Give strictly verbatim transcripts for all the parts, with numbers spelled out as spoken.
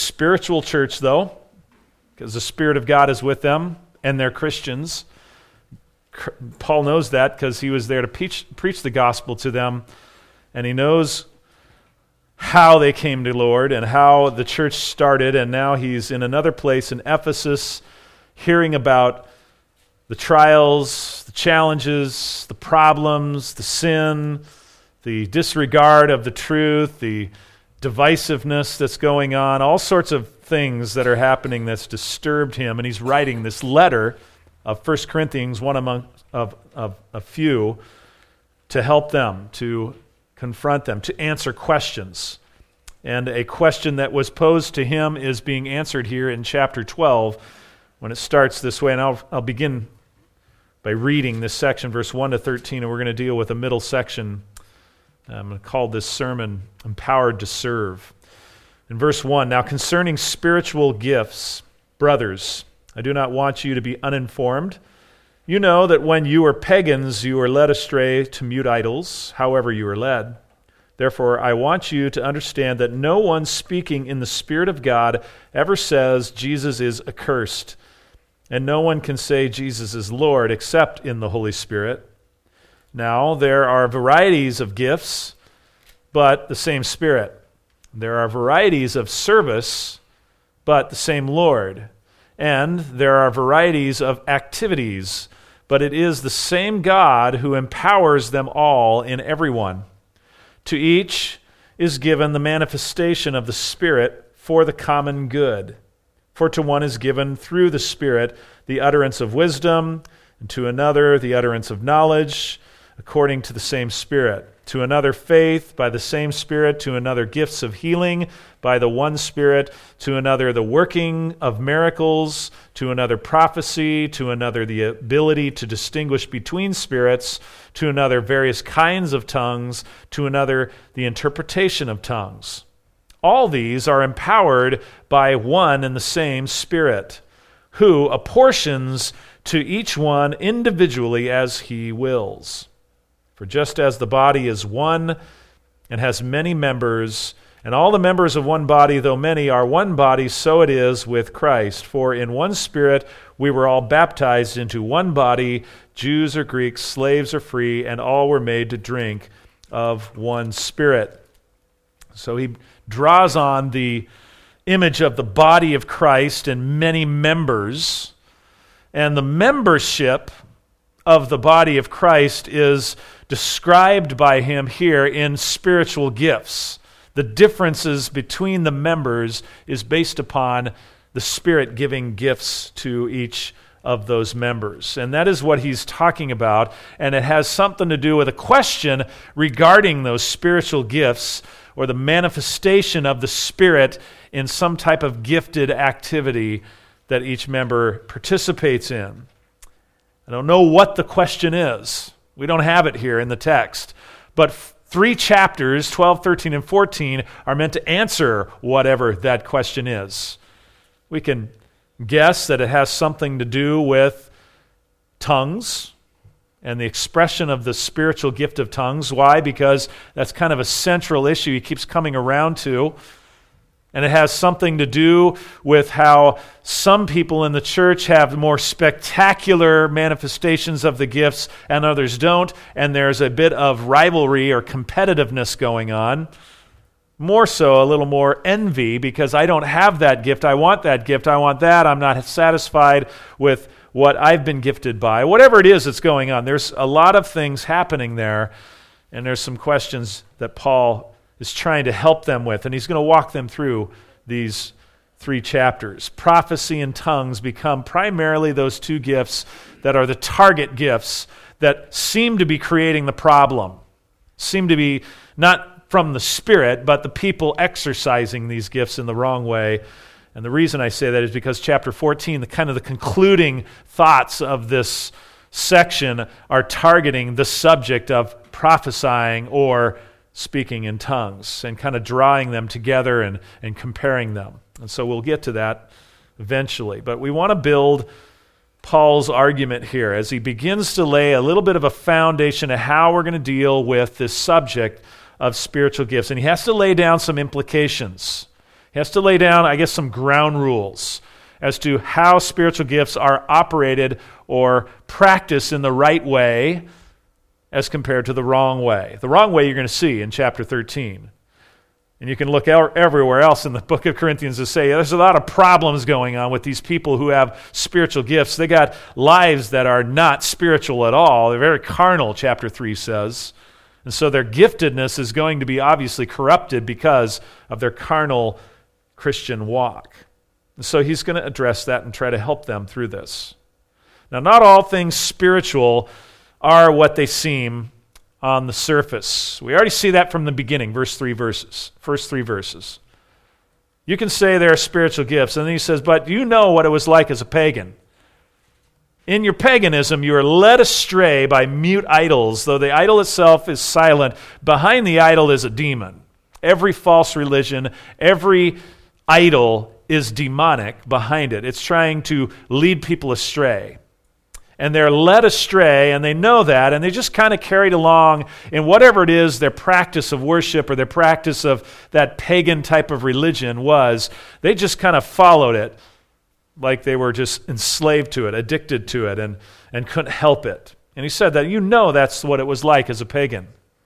spiritual church, though, because the Spirit of God is with them, and they're Christians. Paul knows that because he was there to preach, preach the gospel to them, and he knows how they came to the Lord and how the church started, and now he's in another place in Ephesus hearing about the trials, the challenges, the problems, the sin, the disregard of the truth, the divisiveness that's going on, all sorts of things that are happening that's disturbed him, and he's writing this letter of First Corinthians, one among of, of a few, to help them, to confront them, to answer questions. And a question that was posed to him is being answered here in chapter twelve when it starts this way. And I'll, I'll begin by reading this section, verse one to thirteen, and we're going to deal with a middle section. I'm going to call this sermon Empowered to Serve. In verse one, now concerning spiritual gifts, brothers, I do not want you to be uninformed. You know that when you were pagans, you were led astray to mute idols, however you were led. Therefore, I want you to understand that no one speaking in the Spirit of God ever says Jesus is accursed, and no one can say Jesus is Lord except in the Holy Spirit. Now, there are varieties of gifts, but the same Spirit. There are varieties of service, but the same Lord. And there are varieties of activities, but it is the same God who empowers them all in everyone. To each is given the manifestation of the Spirit for the common good. For to one is given through the Spirit the utterance of wisdom, and to another the utterance of knowledge, according to the same Spirit. To another faith by the same Spirit, to another gifts of healing by the one Spirit, to another the working of miracles, to another prophecy, to another the ability to distinguish between spirits, to another various kinds of tongues, to another the interpretation of tongues. All these are empowered by one and the same Spirit, who apportions to each one individually as he wills. For just as the body is one and has many members, and all the members of one body, though many, are one body, so it is with Christ. For in one Spirit we were all baptized into one body, Jews or Greeks, slaves or free, and all were made to drink of one Spirit. So he draws on the image of the body of Christ and many members, and the membership of the body of Christ is described by him here in spiritual gifts. The differences between the members is based upon the Spirit giving gifts to each of those members. And that is what he's talking about, and it has something to do with a question regarding those spiritual gifts or the manifestation of the Spirit in some type of gifted activity that each member participates in. I don't know what the question is. We don't have it here in the text. But three chapters, twelve, thirteen, and fourteen, are meant to answer whatever that question is. We can guess that it has something to do with tongues and the expression of the spiritual gift of tongues. Why? Because that's kind of a central issue he keeps coming around to. And it has something to do with how some people in the church have more spectacular manifestations of the gifts and others don't, and there's a bit of rivalry or competitiveness going on. More so, a little more envy, because I don't have that gift, I want that gift, I want that, I'm not satisfied with what I've been gifted by. Whatever it is that's going on, there's a lot of things happening there, and there's some questions that Paul is trying to help them with, and he's going to walk them through these three chapters. Prophecy and tongues become primarily those two gifts that are the target gifts that seem to be creating the problem, seem to be not from the Spirit, but the people exercising these gifts in the wrong way. And the reason I say that is because chapter fourteen, the kind of the concluding thoughts of this section are targeting the subject of prophesying or speaking in tongues and kind of drawing them together and, and comparing them. And so we'll get to that eventually. But we want to build Paul's argument here as he begins to lay a little bit of a foundation of how we're going to deal with this subject of spiritual gifts. And he has to lay down some implications. He has to lay down, I guess, some ground rules as to how spiritual gifts are operated or practiced in the right way as compared to the wrong way. The wrong way you're going to see in chapter thirteen. And you can look out everywhere else in the book of Corinthians to say there's a lot of problems going on with these people who have spiritual gifts. They got lives that are not spiritual at all. They're very carnal, chapter three says. And so their giftedness is going to be obviously corrupted because of their carnal Christian walk. And so he's going to address that and try to help them through this. Now, not all things spiritual are what they seem on the surface. We already see that from the beginning, verse three verses, first three verses. You can say there are spiritual gifts, and then he says, but you know what it was like as a pagan. In your paganism, you are led astray by mute idols, though the idol itself is silent. Behind the idol is a demon. Every false religion, every idol is demonic behind it. It's trying to lead people astray. And they're led astray, and they know that, and they just kind of carried along in whatever it is their practice of worship or their practice of that pagan type of religion was. They just kind of followed it like they were just enslaved to it, addicted to it, and, and couldn't help it. And he said that you know that's what it was like as a pagan.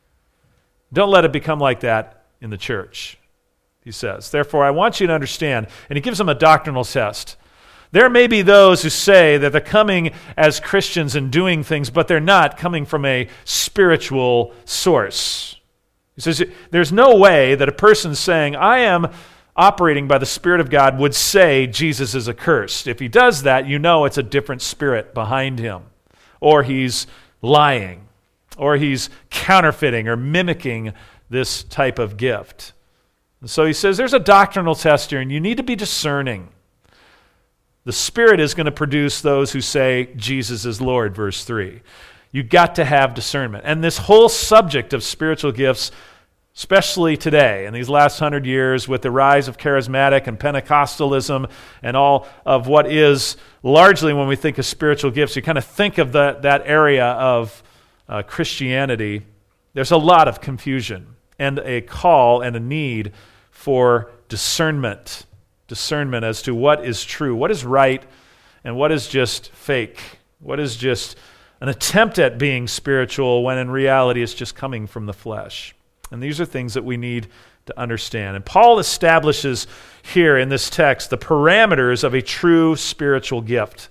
Don't let it become like that in the church, he says. Therefore, I want you to understand, and he gives them a doctrinal test. There may be those who say that they're coming as Christians and doing things, but they're not coming from a spiritual source. He says there's no way that a person saying, I am operating by the Spirit of God would say Jesus is accursed. If he does that, you know it's a different spirit behind him. Or he's lying. Or he's counterfeiting or mimicking this type of gift. And so he says there's a doctrinal test here, and you need to be discerning. The Spirit is going to produce those who say Jesus is Lord, verse three. You've got to have discernment. And this whole subject of spiritual gifts, especially today, in these last hundred years, with the rise of charismatic and Pentecostalism and all of what is largely, when we think of spiritual gifts, you kind of think of the, that area of uh, Christianity. There's a lot of confusion and a call and a need for discernment. Discernment as to what is true, what is right, and what is just fake, what is just an attempt at being spiritual when in reality it's just coming from the flesh. And these are things that we need to understand. And Paul establishes here in this text the parameters of a true spiritual gift.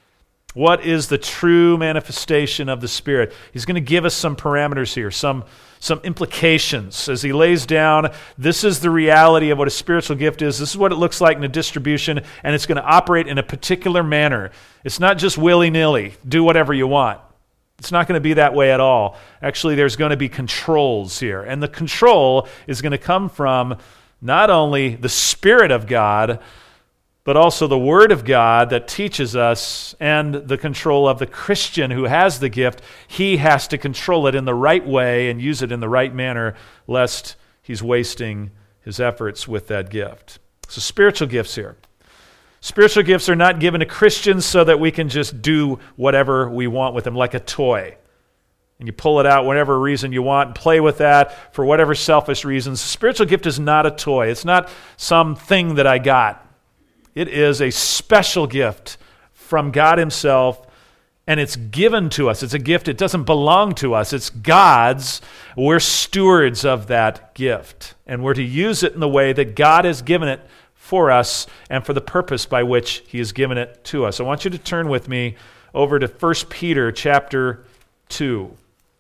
What is the true manifestation of the Spirit? He's going to give us some parameters here, some, some implications as he lays down, this is the reality of what a spiritual gift is. This is what it looks like in a distribution, and it's going to operate in a particular manner. It's not just willy-nilly, do whatever you want. It's not going to be that way at all. Actually, there's going to be controls here, and the control is going to come from not only the Spirit of God, but also the Word of God that teaches us, and the control of the Christian who has the gift. He has to control it in the right way and use it in the right manner, lest he's wasting his efforts with that gift. So spiritual gifts here. Spiritual gifts are not given to Christians so that we can just do whatever we want with them, like a toy. And you pull it out whatever reason you want and play with that for whatever selfish reasons. A spiritual gift is not a toy. It's not some thing that I got. It is a special gift from God himself, and it's given to us. It's a gift. It doesn't belong to us. It's God's. We're stewards of that gift, and we're to use it in the way that God has given it for us and for the purpose by which he has given it to us. I want you to turn with me over to First Peter chapter two,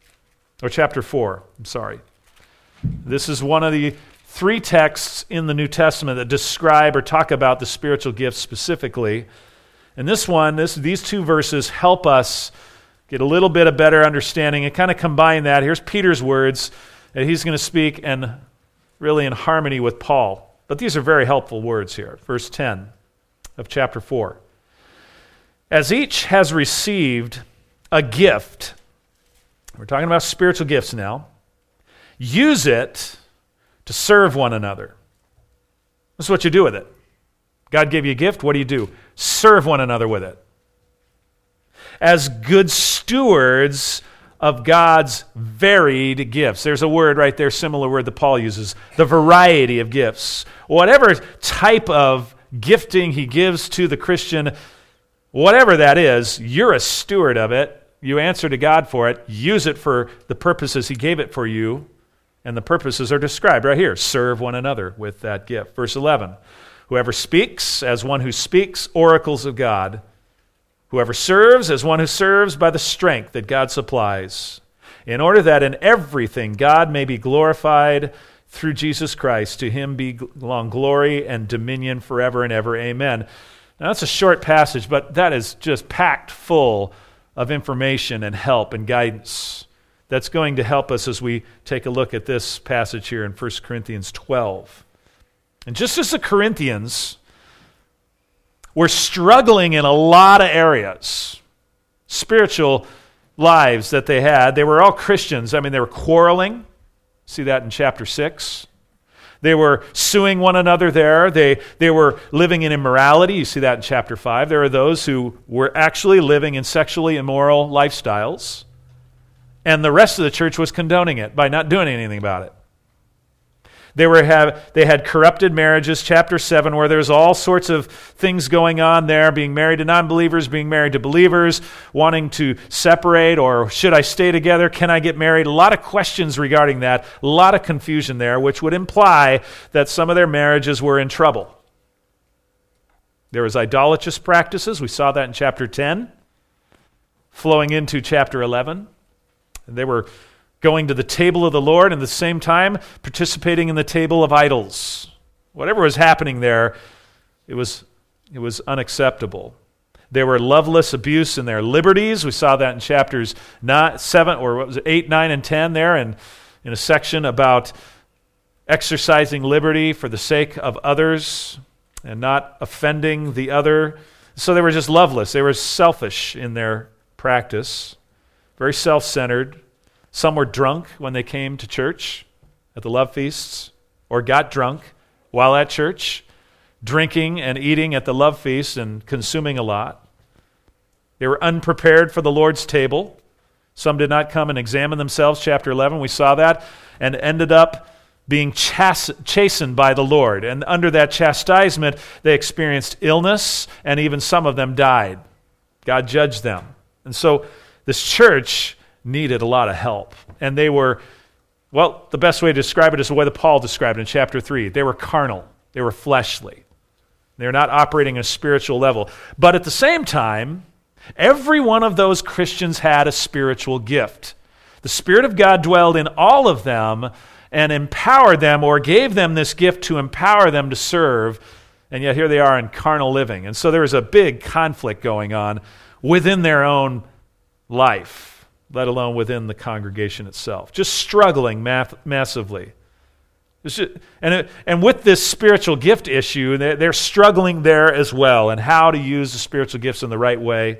or chapter four, I'm sorry. This is one of the three texts in the New Testament that describe or talk about the spiritual gifts specifically. And this one, this, these two verses help us get a little bit of better understanding and kind of combine that. Here's Peter's words that he's going to speak and really in harmony with Paul. But these are very helpful words here. Verse ten of chapter four. As each has received a gift, we're talking about spiritual gifts now, use it to serve one another. This is what you do with it. God gave you a gift. What do you do? Serve one another with it. As good stewards of God's varied gifts. There's a word right there, similar word that Paul uses, the variety of gifts. Whatever type of gifting he gives to the Christian, whatever that is, you're a steward of it. You answer to God for it. Use it for the purposes he gave it for you. And the purposes are described right here. Serve one another with that gift. Verse eleven, whoever speaks as one who speaks oracles of God. Whoever serves as one who serves by the strength that God supplies, in order that in everything God may be glorified through Jesus Christ. To him belong glory and dominion forever and ever. Amen. Now that's a short passage, but that is just packed full of information and help and guidance that's going to help us as we take a look at this passage here in First Corinthians twelve. And just as the Corinthians were struggling in a lot of areas, spiritual lives that they had, they were all Christians. I mean, they were quarreling. See that in chapter six. They were suing one another there. They, they were living in immorality. You see that in chapter five. There are those who were actually living in sexually immoral lifestyles, and the rest of the church was condoning it by not doing anything about it. They were have they had corrupted marriages, chapter seven, where there's all sorts of things going on there, being married to non-believers, being married to believers, wanting to separate, or should I stay together? Can I get married? A lot of questions regarding that, a lot of confusion there, which would imply that some of their marriages were in trouble. There was idolatrous practices. We saw that in chapter ten, flowing into chapter eleven. They were going to the table of the Lord and at the same time participating in the table of idols. Whatever was happening there, it was, it was unacceptable. There were loveless abuse in their liberties. We saw that in chapters nine, seven, or what was it, eight, nine, and ten there, and in a section about exercising liberty for the sake of others and not offending the other. So they were just loveless. They were selfish in their practice, very self-centered. Some were drunk when they came to church at the love feasts, or got drunk while at church, drinking and eating at the love feast and consuming a lot. They were unprepared for the Lord's table. Some did not come and examine themselves, chapter eleven, we saw that, and ended up being chas- chastened by the Lord. And under that chastisement, they experienced illness, and even some of them died. God judged them. And so this church needed a lot of help. And they were, well, the best way to describe it is the way that Paul described it in chapter three. They were carnal. They were fleshly. They were not operating at a spiritual level. But at the same time, every one of those Christians had a spiritual gift. The Spirit of God dwelled in all of them and empowered them, or gave them this gift to empower them to serve. And yet here they are in carnal living. And so there was a big conflict going on within their own life, let alone within the congregation itself. Just struggling math- massively. Just, and, it, and with this spiritual gift issue, they're, they're struggling there as well, and how to use the spiritual gifts in the right way.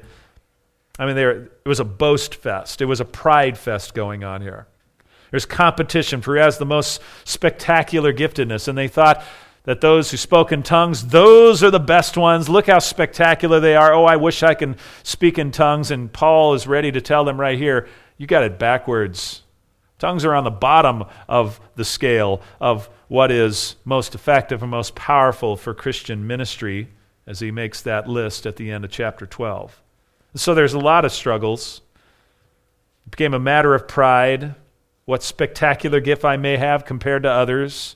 I mean, it was a boast fest. It was a pride fest going on here. There's competition for who has the most spectacular giftedness, and they thought that those who spoke in tongues, those are the best ones. Look how spectacular they are. Oh, I wish I can speak in tongues. And Paul is ready to tell them right here, you got it backwards. Tongues are on the bottom of the scale of what is most effective and most powerful for Christian ministry, as he makes that list at the end of chapter twelve. So there's a lot of struggles. It became a matter of pride. What spectacular gift I may have compared to others.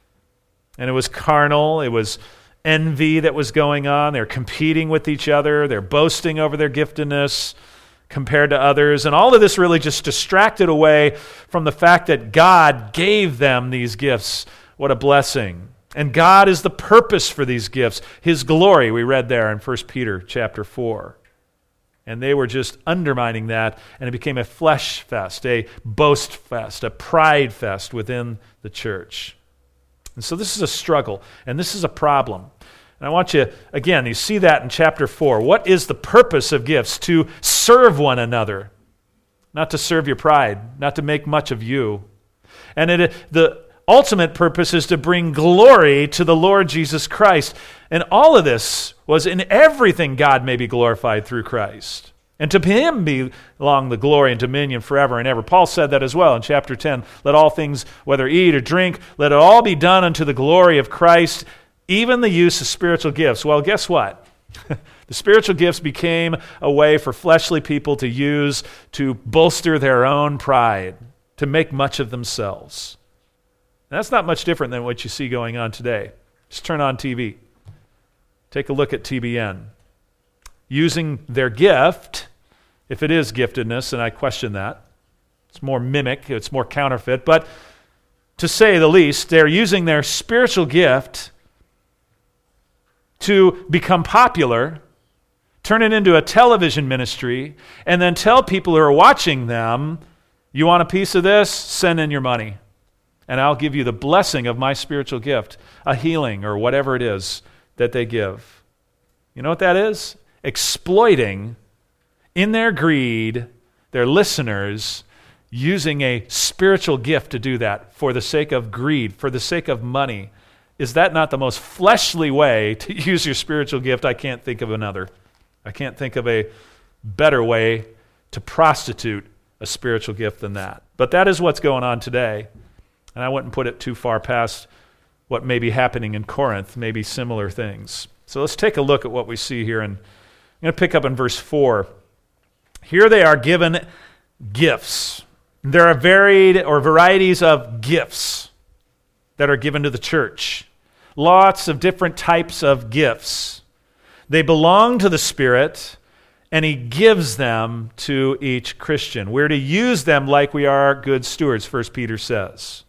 And it was carnal. It was envy that was going on. They're competing with each other. They're boasting over their giftedness compared to others. And all of this really just distracted away from the fact that God gave them these gifts. What a blessing. And God is the purpose for these gifts. His glory, we read there in First Peter chapter four. And they were just undermining that, and it became a flesh fest, a boast fest, a pride fest within the church. And so this is a struggle, and this is a problem. And I want you, again, you see that in chapter four. What is the purpose of gifts? To serve one another, not to serve your pride, not to make much of you. And it, the ultimate purpose is to bring glory to the Lord Jesus Christ. And all of this was in everything God may be glorified through Christ. And to him belong the glory and dominion forever and ever. Paul said that as well in chapter ten. Let all things, whether eat or drink, let it all be done unto the glory of Christ, even the use of spiritual gifts. Well, guess what? The spiritual gifts became a way for fleshly people to use to bolster their own pride, to make much of themselves. And that's not much different than what you see going on today. Just turn on T V. Take a look at T B N. Using their gift, if it is giftedness, and I question that, it's more mimic, it's more counterfeit, but to say the least, they're using their spiritual gift to become popular, turn it into a television ministry, and then tell people who are watching them, you want a piece of this? Send in your money, and I'll give you the blessing of my spiritual gift, a healing or whatever it is that they give. You know what that is? Exploiting, in their greed, their listeners, using a spiritual gift to do that for the sake of greed, for the sake of money. Is that not the most fleshly way to use your spiritual gift? I can't think of another. I can't think of a better way to prostitute a spiritual gift than that. But that is what's going on today. And I wouldn't put it too far past what may be happening in Corinth, maybe similar things. So let's take a look at what we see here. And I'm going to pick up in verse four. Here they are given gifts. There are varied or varieties of gifts that are given to the church. Lots of different types of gifts. They belong to the Spirit, and He gives them to each Christian. We're to use them like we are good stewards, First Peter says.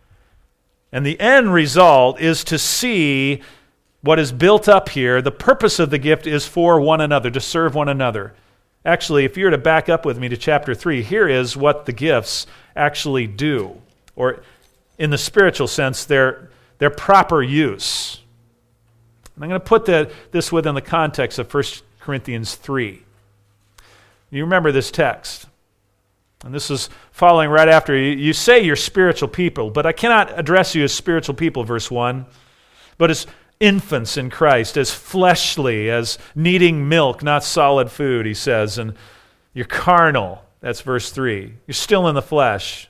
And the end result is to see what is built up here. The purpose of the gift is for one another, to serve one another. Actually, if you were to back up with me to chapter three, here is what the gifts actually do, or in the spiritual sense, their, their proper use. And I'm going to put the, this within the context of First Corinthians three. You remember this text. And this is following right after. You, you say you're spiritual people, but I cannot address you as spiritual people, verse one, but as infants in Christ, as fleshly, as needing milk, not solid food, he says. And you're carnal. That's verse three. You're still in the flesh.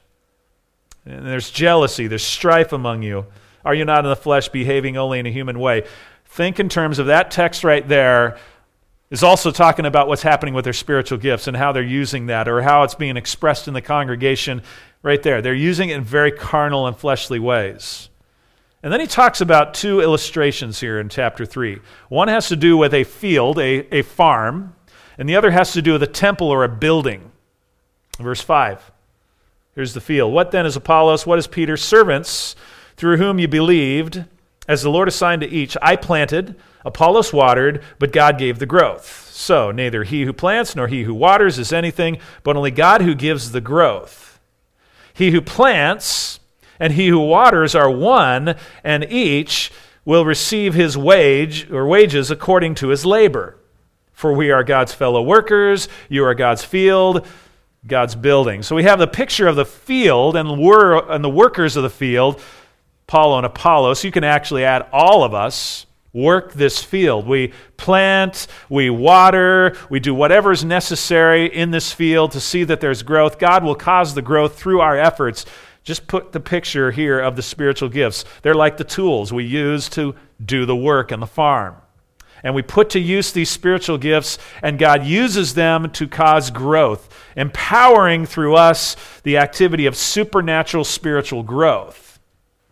And there's jealousy, there's strife among you. Are you not in the flesh, behaving only in a human way? Think in terms of that text right there is also talking about what's happening with their spiritual gifts and how they're using that, or how it's being expressed in the congregation right there. They're using it in very carnal and fleshly ways. And then he talks about two illustrations here in chapter three. One has to do with a field, a, a farm, and the other has to do with a temple or a building. Verse five. Here's the field. What then is Apollos? What is Peter? Servants through whom you believed, as the Lord assigned to each. I planted, Apollos watered, but God gave the growth. So neither he who plants nor he who waters is anything, but only God who gives the growth. He who plants and he who waters are one, and each will receive his wage or wages according to his labor. For we are God's fellow workers, you are God's field, God's building. So we have the picture of the field and, we're, and the workers of the field, Paul and Apollos. You can actually add all of us, work this field. We plant, we water, we do whatever is necessary in this field to see that there's growth. God will cause the growth through our efforts. Just put the picture here of the spiritual gifts. They're like the tools we use to do the work in the farm. And we put to use these spiritual gifts, and God uses them to cause growth, empowering through us the activity of supernatural spiritual growth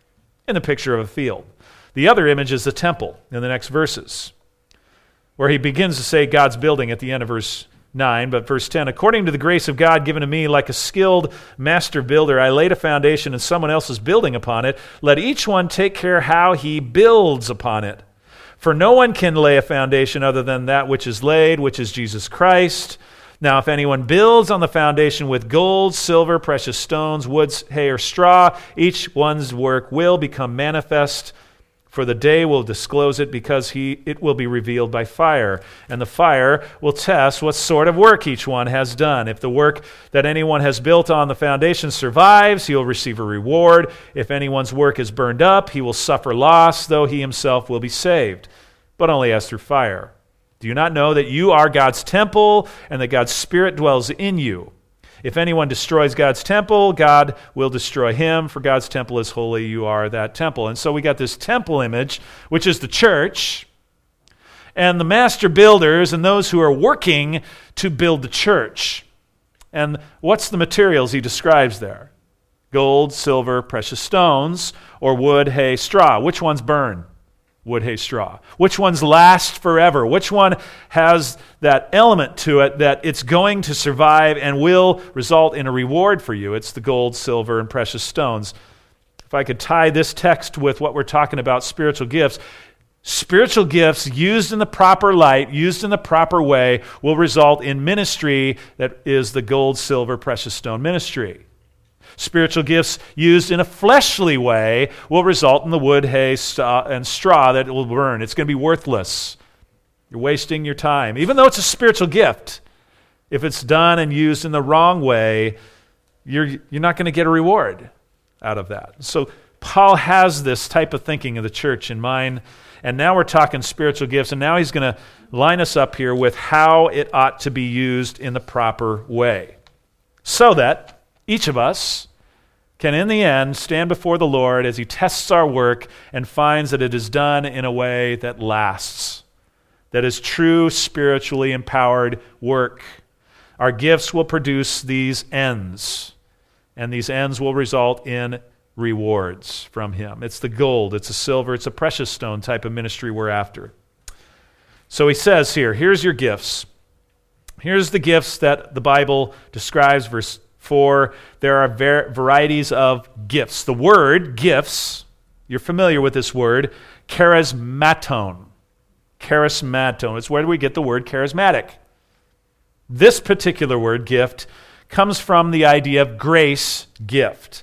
in the picture of a field. The other image is the temple in the next verses, where he begins to say God's building at the end of verse nine, but verse ten, according to the grace of God given to me, like a skilled master builder, I laid a foundation and someone else is building upon it. Let each one take care how he builds upon it. For no one can lay a foundation other than that which is laid, which is Jesus Christ. Now, if anyone builds on the foundation with gold, silver, precious stones, wood, hay, or straw, each one's work will become manifest, for the day will disclose it, because he it will be revealed by fire. And the fire will test what sort of work each one has done. If the work that anyone has built on the foundation survives, he will receive a reward. If anyone's work is burned up, he will suffer loss, though he himself will be saved, but only as through fire. Do you not know that you are God's temple and that God's Spirit dwells in you? If anyone destroys God's temple, God will destroy him, for God's temple is holy. You are that temple. And so we got this temple image, which is the church, and the master builders and those who are working to build the church. And what's the materials he describes there? Gold, silver, precious stones, or wood, hay, straw. Which ones burn? Wood, hay, straw. Which ones last forever? Which one has that element to it that it's going to survive and will result in a reward for you? It's the gold, silver, and precious stones. If I could tie this text with what we're talking about, spiritual gifts, spiritual gifts used in the proper light, used in the proper way, will result in ministry that is the gold, silver, precious stone ministry. Spiritual gifts used in a fleshly way will result in the wood, hay, and straw that will burn. It's going to be worthless. You're wasting your time. Even though it's a spiritual gift, if it's done and used in the wrong way, you're, you're not going to get a reward out of that. So Paul has this type of thinking of the church in mind, and now we're talking spiritual gifts, and now he's going to line us up here with how it ought to be used in the proper way, so that each of us can in the end stand before the Lord as he tests our work and finds that it is done in a way that lasts, that is true spiritually empowered work. Our gifts will produce these ends, and these ends will result in rewards from him. It's the gold, it's a silver, it's a precious stone type of ministry we're after. So he says here, here's your gifts. Here's the gifts that the Bible describes, verse four. There are var- varieties of gifts. The word gifts, you're familiar with this word, charismaton. Charismaton. It's where do we get the word charismatic? This particular word, gift, comes from the idea of grace gift,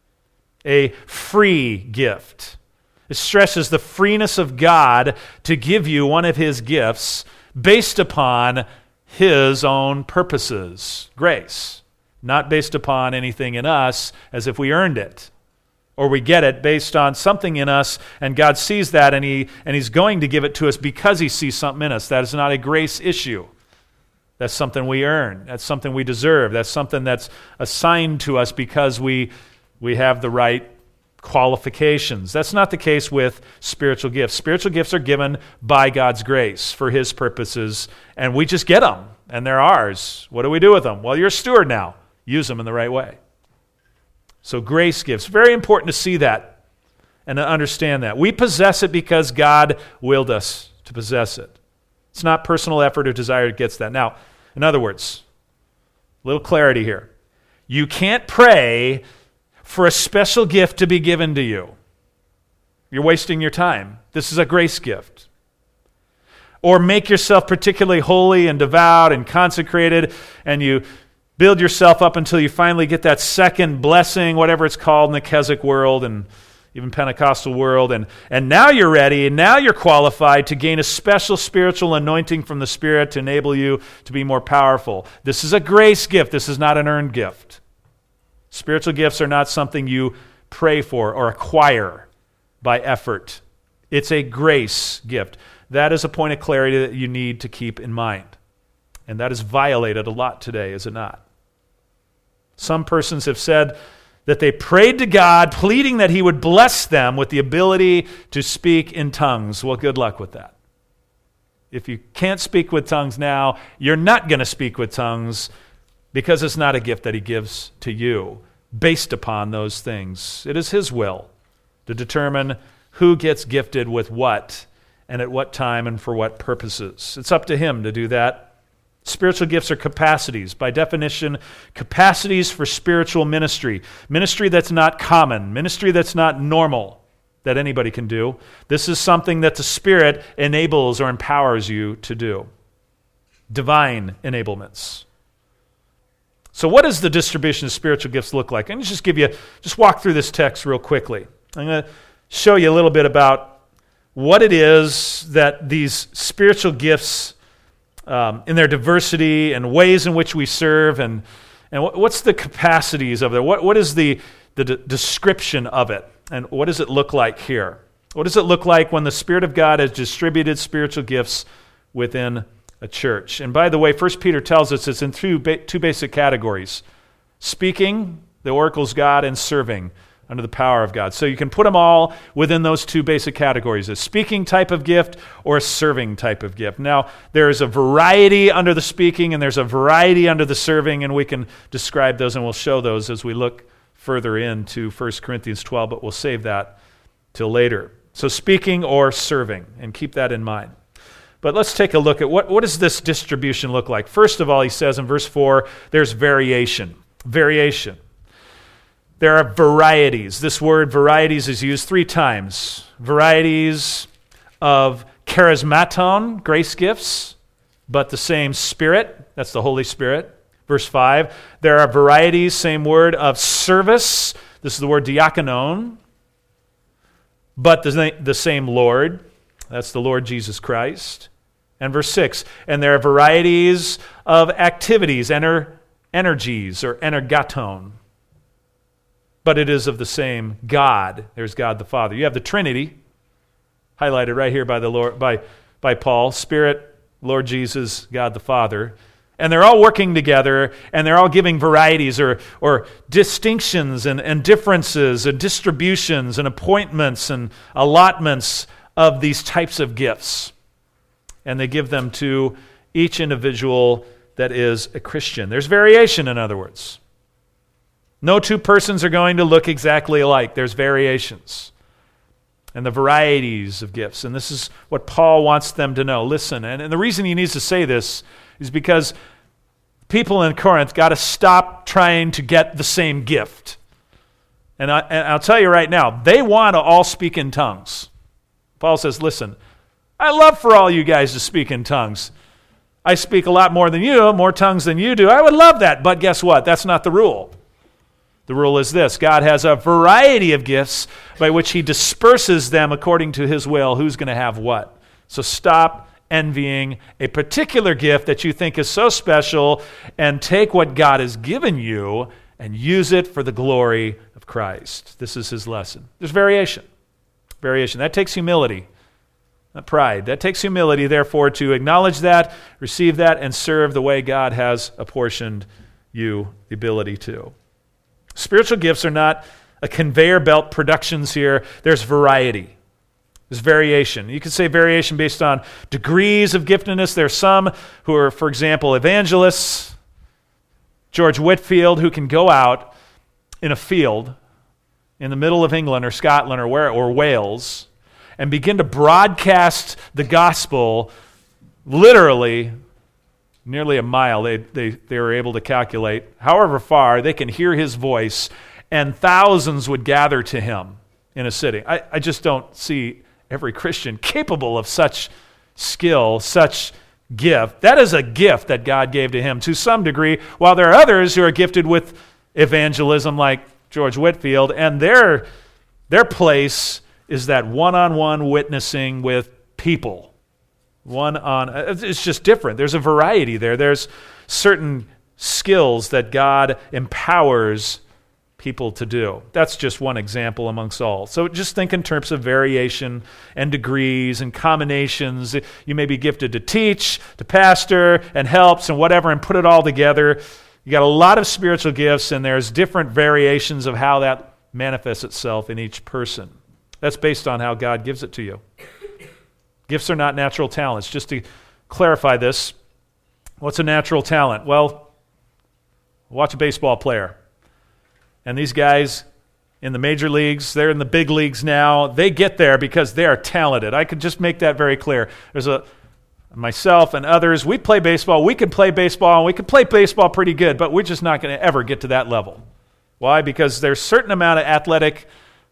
a free gift. It stresses the freeness of God to give you one of his gifts based upon his own purposes, grace. Not based upon anything in us as if we earned it, or we get it based on something in us, and God sees that, and he and he's going to give it to us because he sees something in us. That is not a grace issue. That's something we earn. That's something we deserve. That's something that's assigned to us because we we have the right qualifications. That's not the case with spiritual gifts. Spiritual gifts are given by God's grace for his purposes, and we just get them, and they're ours. What do we do with them? Well, you're a steward now. Use them in the right way. So grace gifts, very important to see that and to understand that. We possess it because God willed us to possess it. It's not personal effort or desire that gets that. Now, in other words, a little clarity here. You can't pray for a special gift to be given to you. You're wasting your time. This is a grace gift. Or make yourself particularly holy and devout and consecrated, and you build yourself up until you finally get that second blessing, whatever it's called in the Keswick world and even Pentecostal world, and, and now you're ready, and now you're qualified to gain a special spiritual anointing from the Spirit to enable you to be more powerful. This is a grace gift. This is not an earned gift. Spiritual gifts are not something you pray for or acquire by effort. It's a grace gift. That is a point of clarity that you need to keep in mind. And that is violated a lot today, is it not? Some persons have said that they prayed to God, pleading that he would bless them with the ability to speak in tongues. Well, good luck with that. If you can't speak with tongues now, you're not going to speak with tongues because it's not a gift that he gives to you based upon those things. It is his will to determine who gets gifted with what and at what time and for what purposes. It's up to him to do that. Spiritual gifts are capacities. By definition, capacities for spiritual ministry. Ministry that's not common. Ministry that's not normal that anybody can do. This is something that the Spirit enables or empowers you to do. Divine enablements. So what does the distribution of spiritual gifts look like? I'm going to just give you, just walk through this text real quickly. I'm going to show you a little bit about what it is that these spiritual gifts Um, in their diversity and ways in which we serve, and and what, what's the capacities of it? What what is the the de- description of it, and what does it look like here? What does it look like when the Spirit of God has distributed spiritual gifts within a church. And by the way, First Peter tells us it's in two, ba- two basic categories: speaking, the oracles God, and serving under the power of God. So you can put them all within those two basic categories: a speaking type of gift or a serving type of gift. Now, there is a variety under the speaking and there's a variety under the serving, and we can describe those and we'll show those as we look further into First Corinthians twelve, but we'll save that till later. So speaking or serving, and keep that in mind. But let's take a look at what, what does this distribution look like. First of all, he says in verse four, there's variation. Variation. There are varieties. This word varieties is used three times. Varieties of charismaton, grace gifts, but the same Spirit. That's the Holy Spirit. Verse five, there are varieties, same word, of service. This is the word diakonon, but the, the same Lord. That's the Lord Jesus Christ. And verse six, and there are varieties of activities, ener, energies, or energaton, but it is of the same God. There's God the Father. You have the Trinity, highlighted right here by the Lord, by, by Paul: Spirit, Lord Jesus, God the Father. And they're all working together, and they're all giving varieties or, or distinctions and, and differences and distributions and appointments and allotments of these types of gifts. And they give them to each individual that is a Christian. There's variation, in other words. No two persons are going to look exactly alike. There's variations and the varieties of gifts. And this is what Paul wants them to know. Listen, and, and the reason he needs to say this is because people in Corinth got to stop trying to get the same gift. And, I, and I'll tell you right now, they want to all speak in tongues. Paul says, listen, I love for all you guys to speak in tongues. I speak a lot more than you, more tongues than you do. I would love that, but guess what? That's not the rule. The rule is this: God has a variety of gifts by which he disperses them according to his will. Who's going to have what? So stop envying a particular gift that you think is so special and take what God has given you and use it for the glory of Christ. This is his lesson. There's variation. Variation. That takes humility, not pride. That takes humility, therefore, to acknowledge that, receive that, and serve the way God has apportioned you the ability to. Spiritual gifts are not a conveyor belt productions here. There's variety. There's variation. You could say variation based on degrees of giftedness. There are some who are, for example, evangelists. George Whitefield, who can go out in a field in the middle of England or Scotland or where or Wales and begin to broadcast the gospel literally nearly a mile. They, they, they were able to calculate however far they can hear his voice, and thousands would gather to him in a city. I, I just don't see every Christian capable of such skill, such gift. That is a gift that God gave to him to some degree, while there are others who are gifted with evangelism like George Whitefield, and their, their place is that one-on-one witnessing with people. One on, it's just different. There's a variety there. There's certain skills that God empowers people to do. That's just one example amongst all. So just think in terms of variation and degrees and combinations. You may be gifted to teach, to pastor, and helps and whatever, and put it all together. You got a lot of spiritual gifts, and there's different variations of how that manifests itself in each person. That's based on how God gives it to you. Gifts are not natural talents. Just to clarify this, what's a natural talent? Well, watch a baseball player. And these guys in the major leagues, they're in the big leagues now. They get there because they are talented. I could just make that very clear. There's a myself and others, we play baseball. We can play baseball, and we can play baseball pretty good, but we're just not going to ever get to that level. Why? Because there's a certain amount of athletic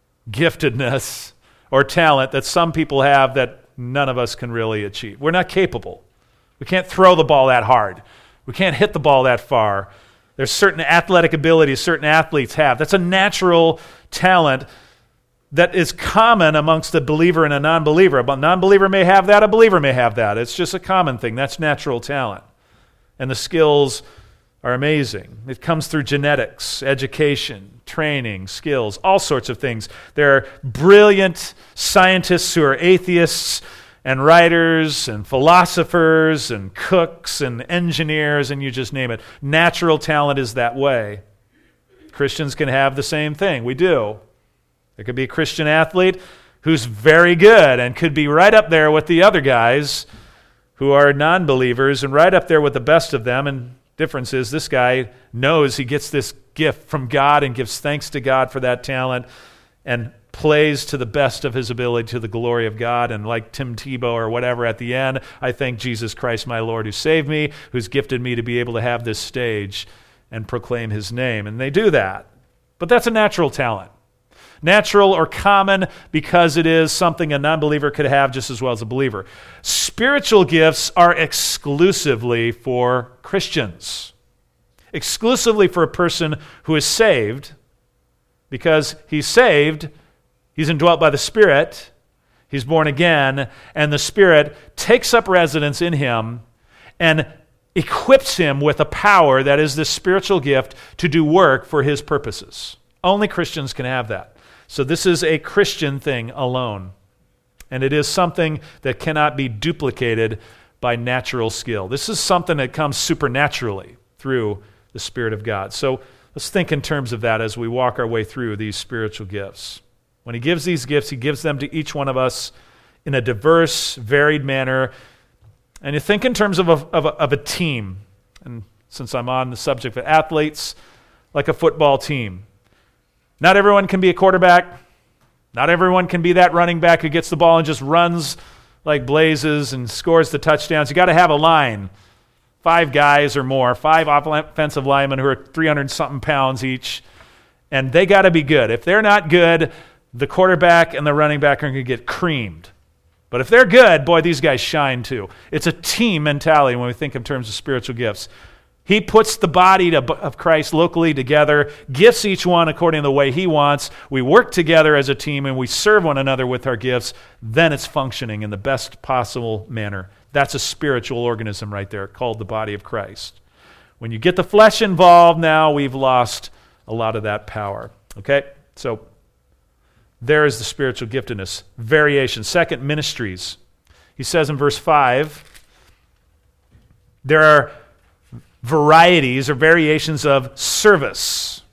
giftedness or talent that some people have that none of us can really achieve. We're not capable. We can't throw the ball that hard. We can't hit the ball that far. There's certain athletic abilities certain athletes have. That's a natural talent that is common amongst a believer and a non-believer. A non-believer may have that, a believer may have that. It's just a common thing. That's natural talent. And the skills are amazing. It comes through genetics, education, training, skills, all sorts of things. There are brilliant scientists who are atheists and writers and philosophers and cooks and engineers, and you just name it. Natural talent is that way. Christians can have the same thing. We do. There could be a Christian athlete who's very good and could be right up there with the other guys who are non-believers and right up there with the best of them. And difference is this guy knows he gets this gift from God and gives thanks to God for that talent and plays to the best of his ability to the glory of God. And like Tim Tebow or whatever at the end, I thank Jesus Christ, my Lord, who saved me, who's gifted me to be able to have this stage and proclaim his name. And they do that. But that's a natural talent. Natural or common because it is something a non-believer could have just as well as a believer. Spiritual gifts are exclusively for Christians. Exclusively for a person who is saved, because he's saved, he's indwelt by the Spirit, he's born again, and the Spirit takes up residence in him and equips him with a power that is this spiritual gift to do work for his purposes. Only Christians can have that. So this is a Christian thing alone. And it is something that cannot be duplicated by natural skill. This is something that comes supernaturally through the Spirit of God. So let's think in terms of that as we walk our way through these spiritual gifts. When he gives these gifts, he gives them to each one of us in a diverse, varied manner. And you think in terms of a, of a, of a team. And since I'm on the subject of athletes, like a football team. Not everyone can be a quarterback. Not everyone can be that running back who gets the ball and just runs like blazes and scores the touchdowns. You got to have a line. Five guys or more, five offensive linemen who are three hundred something pounds each, and they got to be good. If they're not good, the quarterback and the running back are going to get creamed. But if they're good, boy, these guys shine too. It's a team mentality when we think in terms of spiritual gifts. He puts the body to, of Christ locally together, gifts each one according to the way he wants. We work together as a team and we serve one another with our gifts. Then it's functioning in the best possible manner. That's a spiritual organism right there called the body of Christ. When you get the flesh involved now, we've lost a lot of that power. Okay? So there is the spiritual giftedness. Variation. Second, ministries. He says in verse five, there are varieties or variations of service.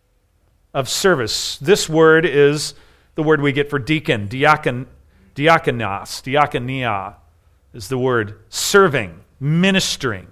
Of service. This word is the word we get for deacon, diakon, diakonos, diakonia is the word serving, ministering.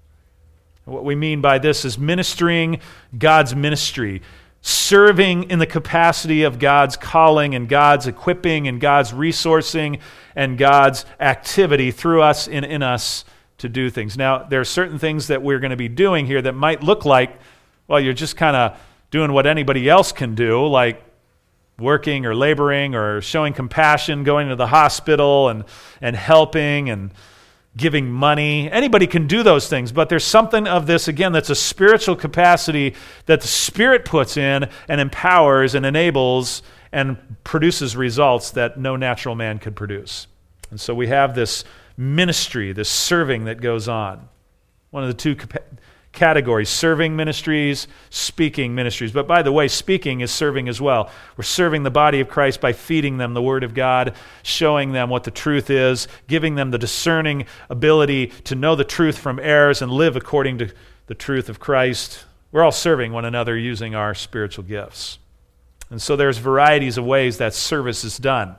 What we mean by this is ministering God's ministry, serving in the capacity of God's calling and God's equipping and God's resourcing and God's activity through us and in us to do things. Now, there are certain things that we're going to be doing here that might look like, well, you're just kind of doing what anybody else can do, like working or laboring or showing compassion, going to the hospital and, and helping and giving money. Anybody can do those things, but there's something of this, again, that's a spiritual capacity that the Spirit puts in and empowers and enables and produces results that no natural man could produce. And so we have this ministry, this serving that goes on. One of the two categories, serving ministries, speaking ministries. But by the way, speaking is serving as well. We're serving the body of Christ by feeding them the Word of God, showing them what the truth is, giving them the discerning ability to know the truth from errors and live according to the truth of Christ. We're all serving one another using our spiritual gifts. And so there's varieties of ways that service is done.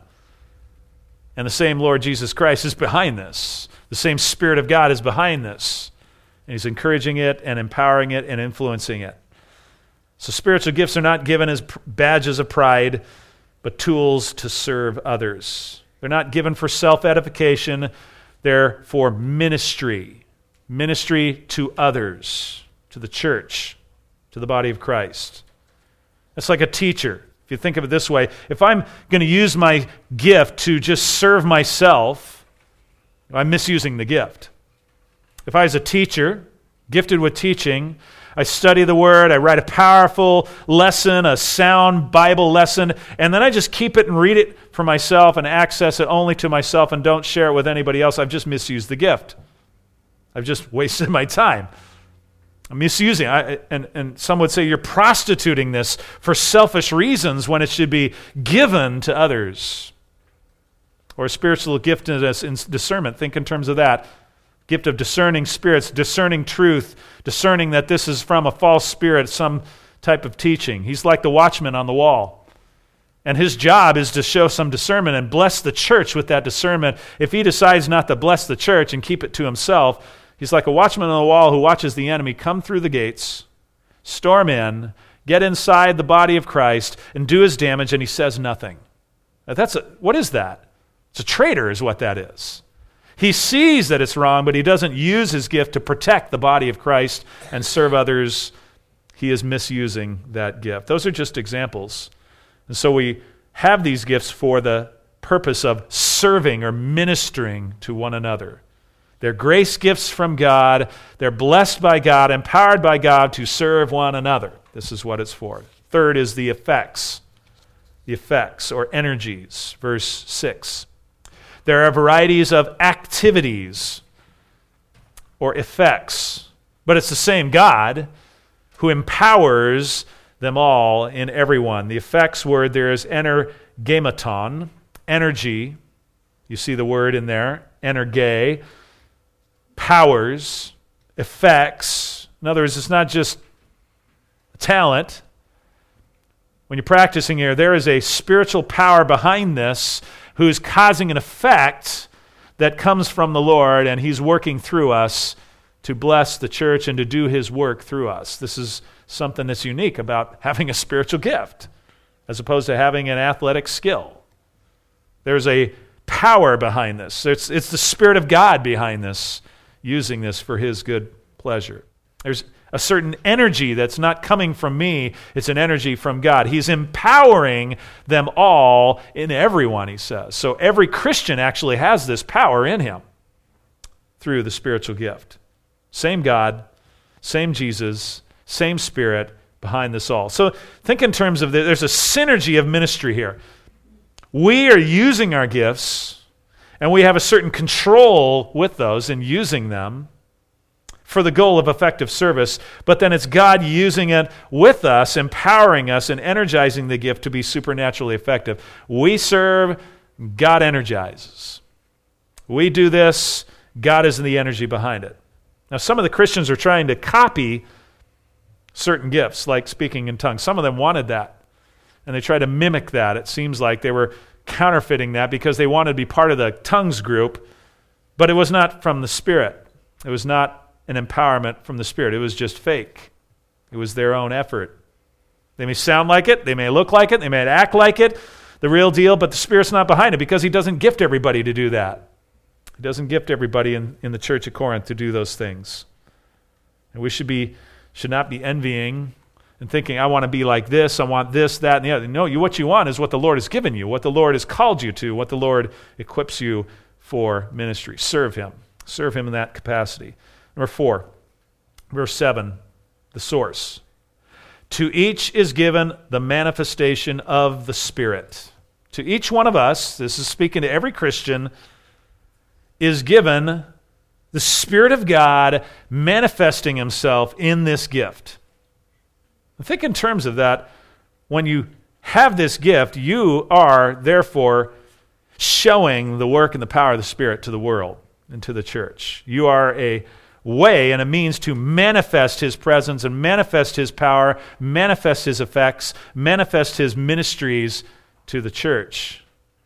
And the same Lord Jesus Christ is behind this. The same Spirit of God is behind this. And He's encouraging it and empowering it and influencing it. So spiritual gifts are not given as badges of pride, but tools to serve others. They're not given for self-edification. They're for ministry. Ministry to others, to the church, to the body of Christ. It's like a teacher. If you think of it this way, if I'm going to use my gift to just serve myself, I'm misusing the gift. If I was a teacher, gifted with teaching, I study the Word, I write a powerful lesson, a sound Bible lesson, and then I just keep it and read it for myself and access it only to myself and don't share it with anybody else, I've just misused the gift. I've just wasted my time. I'm misusing it. And, and some would say you're prostituting this for selfish reasons when it should be given to others. or spiritual giftedness in discernment. Think in terms of that. Gift of discerning spirits, discerning truth, discerning that this is from a false spirit, some type of teaching. He's like the watchman on the wall. And his job is to show some discernment and bless the church with that discernment. If he decides not to bless the church and keep it to himself, he's like a watchman on the wall who watches the enemy come through the gates, storm in, get inside the body of Christ, and do his damage, and he says nothing. Now that's a, what is that? It's a traitor is what that is. He sees that it's wrong, but he doesn't use his gift to protect the body of Christ and serve others. He is misusing that gift. Those are just examples. And so we have these gifts for the purpose of serving or ministering to one another. They're grace gifts from God. They're blessed by God, empowered by God to serve one another. This is what it's for. Third is the effects. The effects or energies. Verse six. There are varieties of activities or effects, but it's the same God who empowers them all in everyone. The effects word there is energematon, energy. You see the word in there, energe, powers, effects. In other words, it's not just talent. When you're practicing here, there is a spiritual power behind this who's causing an effect that comes from the Lord, and he's working through us to bless the church and to do his work through us. This is something that's unique about having a spiritual gift as opposed to having an athletic skill. There's a power behind this. It's, it's the Spirit of God behind this, using this for his good pleasure. There's a certain energy that's not coming from me. It's an energy from God. He's empowering them all in everyone, he says. So every Christian actually has this power in him through the spiritual gift. Same God, same Jesus, same Spirit behind this all. So think in terms of the, there's a synergy of ministry here. We are using our gifts, and we have a certain control with those and using them for the goal of effective service, but then it's God using it with us, empowering us, and energizing the gift to be supernaturally effective. We serve, God energizes. We do this, God is the energy behind it. Now, some of the Christians are trying to copy certain gifts, like speaking in tongues. Some of them wanted that, and they tried to mimic that. It seems like they were counterfeiting that because they wanted to be part of the tongues group, but it was not from the Spirit. It was not an empowerment from the Spirit. It was just fake. It was their own effort. They may sound like it, they may look like it, they may act like it, the real deal, but the Spirit's not behind it because he doesn't gift everybody to do that. He doesn't gift everybody in, in the church of Corinth to do those things. And we should be should not be envying and thinking, I want to be like this, I want this, that, and the other. No, you, what you want is what the Lord has given you, what the Lord has called you to, what the Lord equips you for ministry. Serve him. Serve him in that capacity. Number four, verse seven, the source. To each is given the manifestation of the Spirit. To each one of us, this is speaking to every Christian, is given the Spirit of God manifesting himself in this gift. Think in terms of that. When you have this gift, you are therefore showing the work and the power of the Spirit to the world and to the church. You are a way and a means to manifest his presence and manifest his power, manifest his effects, manifest his ministries to the church.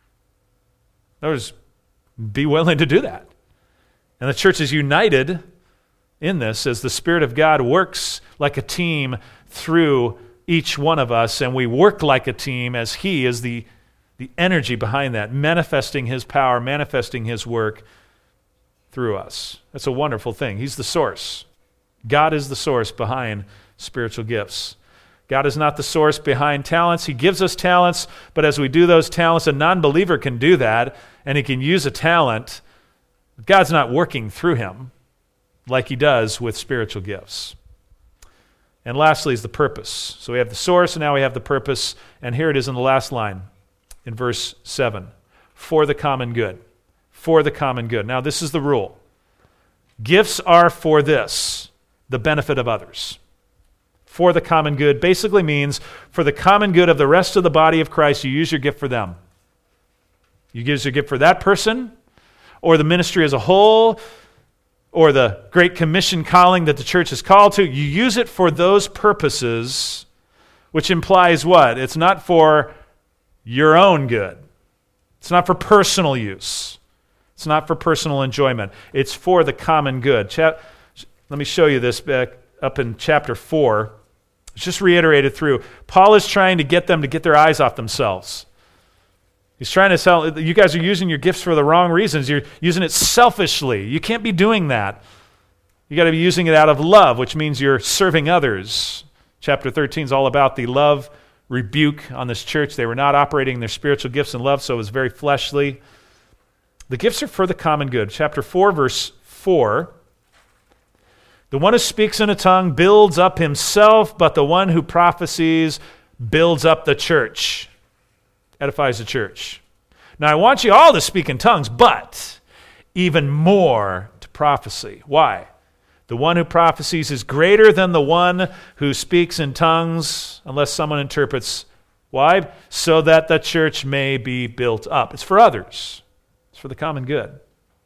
In other words, be willing to do that. And the church is united in this as the Spirit of God works like a team through each one of us, and we work like a team as he is the, the energy behind that, manifesting his power, manifesting his work through us. That's a wonderful thing. He's the source. God is the source behind spiritual gifts. God is not the source behind talents. He gives us talents, but as we do those talents, a non-believer can do that, and he can use a talent. God's not working through him like he does with spiritual gifts. And lastly is the purpose. So we have the source, and now we have the purpose, and here it is in the last line in verse seven. For the common good. For the common good. Now, this is the rule. Gifts are for this, the benefit of others. For the common good basically means for the common good of the rest of the body of Christ, you use your gift for them. You use your gift for that person, or the ministry as a whole, or the Great Commission calling that the church is called to. You use it for those purposes, which implies what? It's not for your own good. It's not for personal use. It's not for personal enjoyment. It's for the common good. Chap- Let me show you this back up in chapter four. It's just reiterated through. Paul is trying to get them to get their eyes off themselves. He's trying to tell, you guys are using your gifts for the wrong reasons. You're using it selfishly. You can't be doing that. You got to be using it out of love, which means you're serving others. Chapter thirteen is all about the love rebuke on this church. They were not operating their spiritual gifts in love, so it was very fleshly. The gifts are for the common good. Chapter four, verse four. The one who speaks in a tongue builds up himself, but the one who prophesies builds up the church. Edifies the church. Now, I want you all to speak in tongues, but even more to prophecy. Why? The one who prophesies is greater than the one who speaks in tongues, unless someone interprets. Why? So that the church may be built up. It's for others. It's for the common good.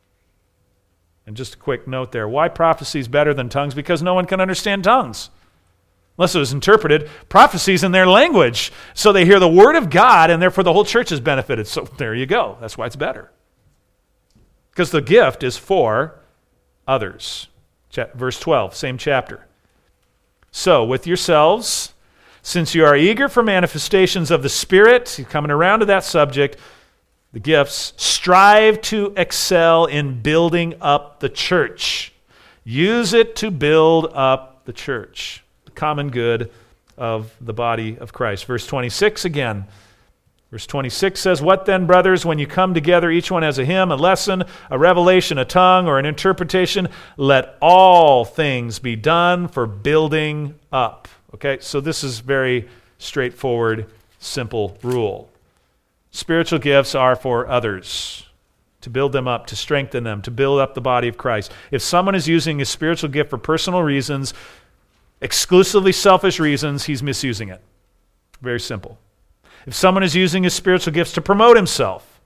And just a quick note there. Why prophecy is better than tongues? Because no one can understand tongues unless it was interpreted. Prophecy's in their language. So they hear the word of God, and therefore the whole church is benefited. So there you go. That's why it's better. Because the gift is for others. Verse twelve, same chapter. So with yourselves, since you are eager for manifestations of the Spirit, you're coming around to that subject, the gifts, strive to excel in building up the church. Use it to build up the church, the common good of the body of Christ. Verse twenty-six again. Verse twenty-six says, "What then, brothers, when you come together, each one has a hymn, a lesson, a revelation, a tongue, or an interpretation, let all things be done for building up." Okay, so this is very straightforward, simple rule. Spiritual gifts are for others, to build them up, to strengthen them, to build up the body of Christ. If someone is using a spiritual gift for personal reasons, exclusively selfish reasons, he's misusing it. Very simple. If someone is using his spiritual gifts to promote himself,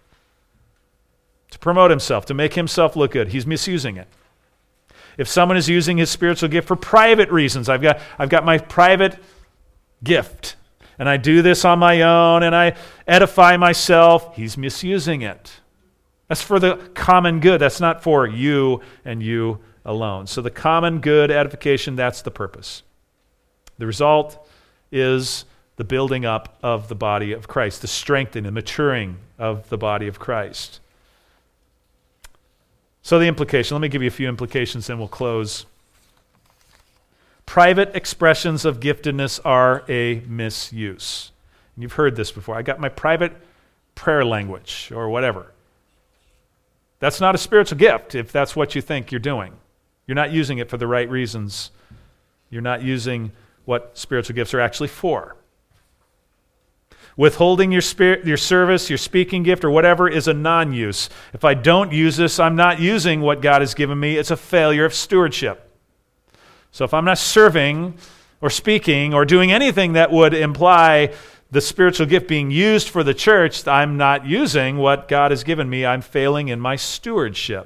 to promote himself, to make himself look good, he's misusing it. If someone is using his spiritual gift for private reasons, I've got, I've got my private gift, and I do this on my own, and I edify myself, he's misusing it. That's for the common good. That's not for you and you alone. So the common good edification, that's the purpose. The result is the building up of the body of Christ, the strengthening, the maturing of the body of Christ. So the implication, let me give you a few implications, then we'll close. Private expressions of giftedness are a misuse. And you've heard this before. I got my private prayer language or whatever. That's not a spiritual gift if that's what you think you're doing. You're not using it for the right reasons. You're not using what spiritual gifts are actually for. Withholding your spirit, your service, your speaking gift, or whatever is a non-use. If I don't use this, I'm not using what God has given me. It's a failure of stewardship. So if I'm not serving or speaking or doing anything that would imply the spiritual gift being used for the church, I'm not using what God has given me. I'm failing in my stewardship.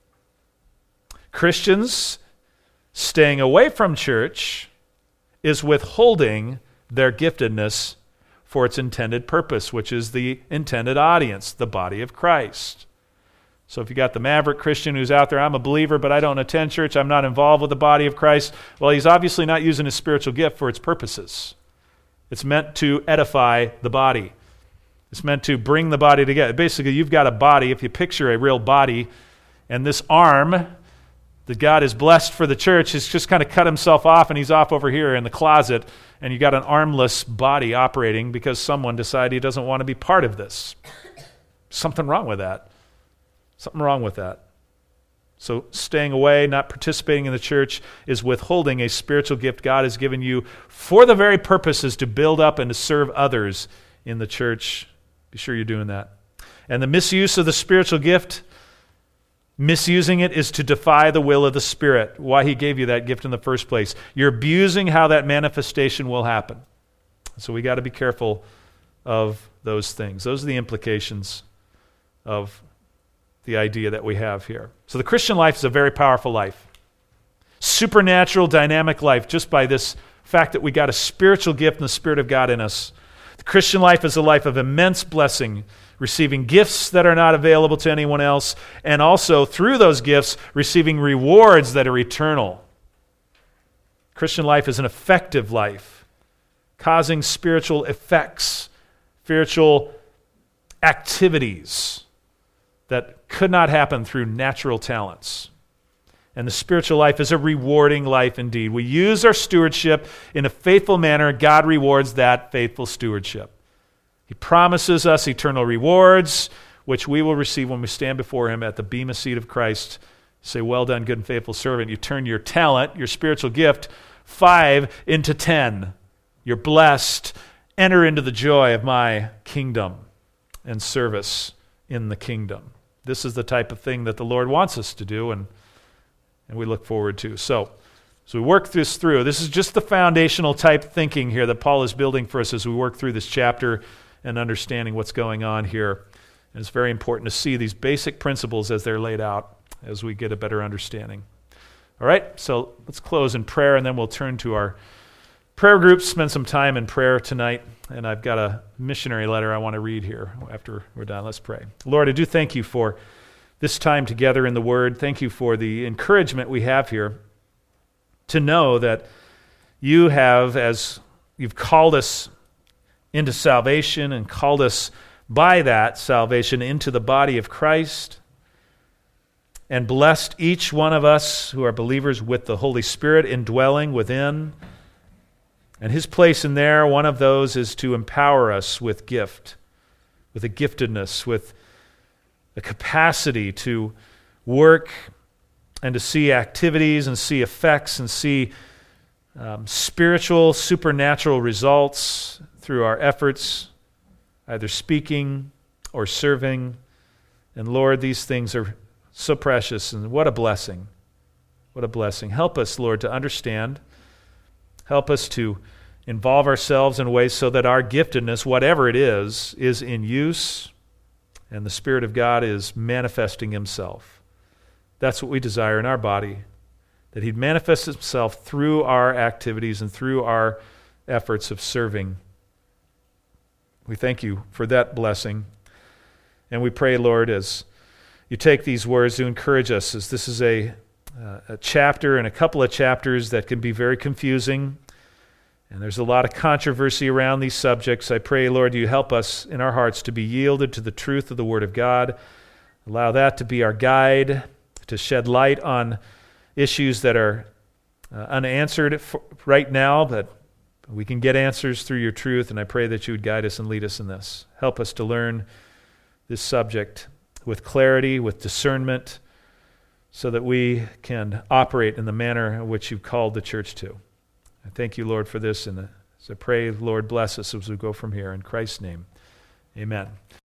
Christians staying away from church is withholding their giftedness for its intended purpose, which is the intended audience, the body of Christ. So if you got the maverick Christian who's out there, I'm a believer, but I don't attend church, I'm not involved with the body of Christ, well, he's obviously not using his spiritual gift for its purposes. It's meant to edify the body. It's meant to bring the body together. Basically, you've got a body, if you picture a real body, and this arm that God has blessed for the church has just kind of cut himself off, and he's off over here in the closet, and you got an armless body operating because someone decided he doesn't want to be part of this. Something wrong with that. Something wrong with that. So staying away, not participating in the church, is withholding a spiritual gift God has given you for the very purposes to build up and to serve others in the church. Be sure you're doing that. And the misuse of the spiritual gift, misusing it, is to defy the will of the Spirit, why he gave you that gift in the first place. You're abusing how that manifestation will happen. So we got to be careful of those things. Those are the implications of the idea that we have here. So the Christian life is a very powerful life. Supernatural, dynamic life, just by this fact that we got a spiritual gift and the Spirit of God in us. The Christian life is a life of immense blessing, receiving gifts that are not available to anyone else, and also through those gifts, receiving rewards that are eternal. Christian life is an effective life, causing spiritual effects, spiritual activities that could not happen through natural talents. And the spiritual life is a rewarding life indeed. We use our stewardship in a faithful manner. God rewards that faithful stewardship. He promises us eternal rewards, which we will receive when we stand before Him at the bema seat of Christ. Say, well done, good and faithful servant. You turn your talent, your spiritual gift, five into ten. You're blessed. Enter into the joy of my kingdom and service in the kingdom. This is the type of thing that the Lord wants us to do, and, and we look forward to. So, so we work this through. This is just the foundational type thinking here that Paul is building for us as we work through this chapter and understanding what's going on here. And it's very important to see these basic principles as they're laid out as we get a better understanding. All right, so let's close in prayer, and then we'll turn to our prayer groups, spend some time in prayer tonight. And I've got a missionary letter I want to read here after we're done. Let's pray. Lord, I do thank you for this time together in the Word. Thank you for the encouragement we have here to know that you have, as you've called us into salvation and called us by that salvation into the body of Christ, and blessed each one of us who are believers with the Holy Spirit indwelling within. And His place in there, one of those is to empower us with gift, with a giftedness, with a capacity to work and to see activities and see effects and see um, spiritual, supernatural results through our efforts, either speaking or serving. And Lord, these things are so precious, and what a blessing. What a blessing. Help us, Lord, to understand. Help us to involve ourselves in ways so that our giftedness, whatever it is, is in use, and the Spirit of God is manifesting Himself. That's what we desire in our body, that He'd manifest Himself through our activities and through our efforts of serving. We thank you for that blessing. And we pray, Lord, as you take these words to encourage us, as this is a, uh, a chapter and a couple of chapters that can be very confusing, and there's a lot of controversy around these subjects. I pray, Lord, you help us in our hearts to be yielded to the truth of the Word of God. Allow that to be our guide, to shed light on issues that are uh, unanswered right now, but we can get answers through your truth, and I pray that you would guide us and lead us in this. Help us to learn this subject with clarity, with discernment, so that we can operate in the manner in which you've called the church to. I thank you, Lord, for this, and as I pray, Lord, bless us as we go from here. In Christ's name, amen.